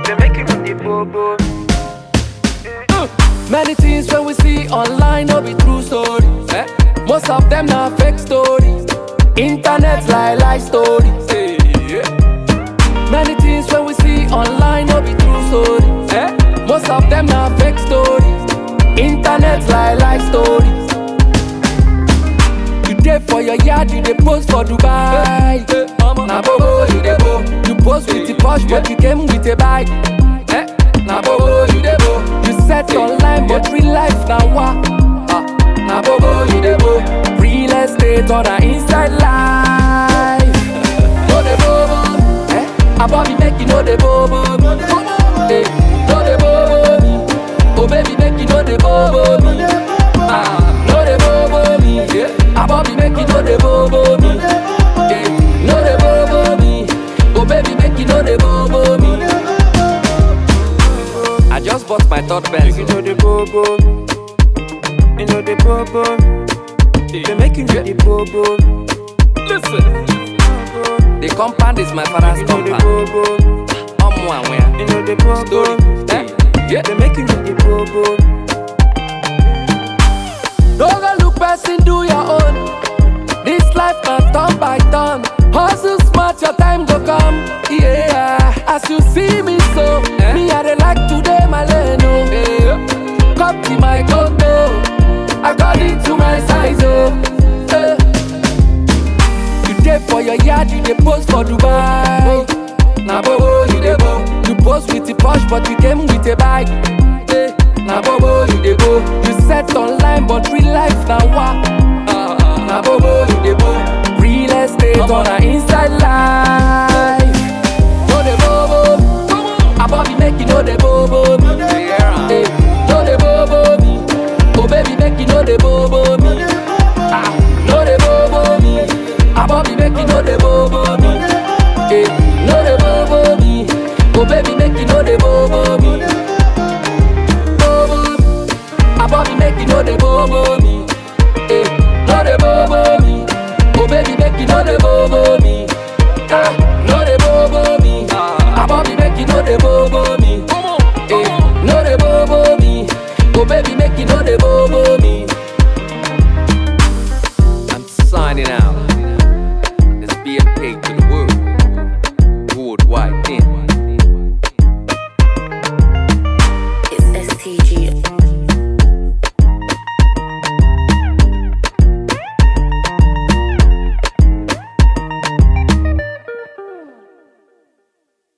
they make you the bobo. Many things when we see online no be true stories. Most of them na fake stories. Internet lie stories. Many things when we see online no be true stories. Most of them na fake stories. Internet lie stories. You dey for your yard, you dey post for Dubai. Na bobo you dey bo. You post with the posh, but you came with a bike. Na bobo you dey bo. You set online, but real life na wa. Na bobo you dey bo. Real estate or na inside life. No dey bobo. About me make you know dey bobo. No dey bobo me. Oh baby make you know dey bobo me. No dey bobo me. About me make you know dey bobo me. No dey bobo me. Oh baby make you know dey bobo me. I just bought my third Benz. You know the bobo. You know the bobo. They make you the bobo. Listen, the compound is my father's You know the compound. bobo. You know the bobo. Story. Yeah. They make you the bobo. Don't go look person, do your own. This life na turn by turn. Hustle smart, your time go come. Yeah, as you see me so, me I dey like today my lane. Come to my condo, according to my size. You dey for your yard, you dey post for Dubai. Na bobo you dey bo. You post with the posh, but you came with a bike. Na bobo you dey bo. You set online, but real life na wa. Na bobo you dey bo. Real estate on a inside life.